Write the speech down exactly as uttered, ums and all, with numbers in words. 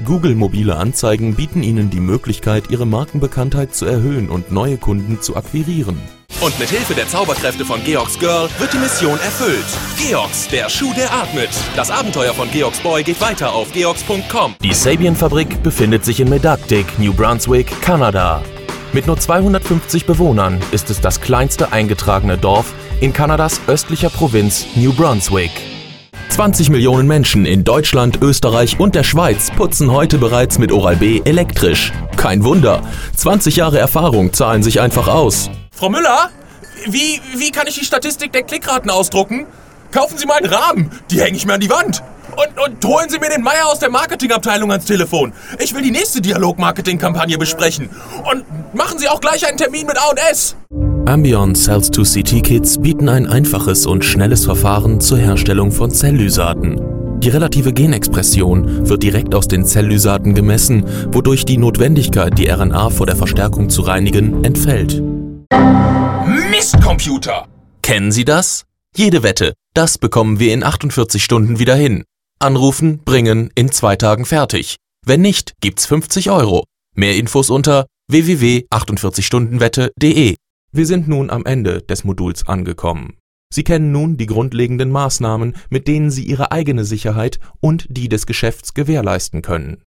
Google Mobile Anzeigen bieten Ihnen die Möglichkeit, Ihre Markenbekanntheit zu erhöhen und neue Kunden zu akquirieren. Und mit Hilfe der Zauberkräfte von Georgs Girl wird die Mission erfüllt. Georgs, der Schuh, der atmet. Das Abenteuer von Georgs Boy geht weiter auf georgs punkt com. Die Sabian-Fabrik befindet sich in Medactic, New Brunswick, Kanada. Mit nur zweihundertfünfzig Bewohnern ist es das kleinste eingetragene Dorf in Kanadas östlicher Provinz New Brunswick. zwanzig Millionen Menschen in Deutschland, Österreich und der Schweiz putzen heute bereits mit Oral-B elektrisch. Kein Wunder, zwanzig Jahre Erfahrung zahlen sich einfach aus. Frau Müller, wie, wie kann ich die Statistik der Klickraten ausdrucken? Kaufen Sie mal einen Rahmen, die hänge ich mir an die Wand. Und, und holen Sie mir den Meier aus der Marketingabteilung ans Telefon. Ich will die nächste Dialog-Marketing-Kampagne besprechen. Und machen Sie auch gleich einen Termin mit A und S. Ambion Cells to C T Kits bieten ein einfaches und schnelles Verfahren zur Herstellung von Zelllysaten. Die relative Genexpression wird direkt aus den Zelllysaten gemessen, wodurch die Notwendigkeit, die R N A vor der Verstärkung zu reinigen, entfällt. Mistcomputer! Kennen Sie das? Jede Wette, das bekommen wir in achtundvierzig Stunden wieder hin. Anrufen, bringen, in zwei Tagen fertig. Wenn nicht, gibt's fünfzig Euro. Mehr Infos unter w w w punkt achtundvierzig stunden wette punkt de. Wir sind nun am Ende des Moduls angekommen. Sie kennen nun die grundlegenden Maßnahmen, mit denen Sie Ihre eigene Sicherheit und die des Geschäfts gewährleisten können.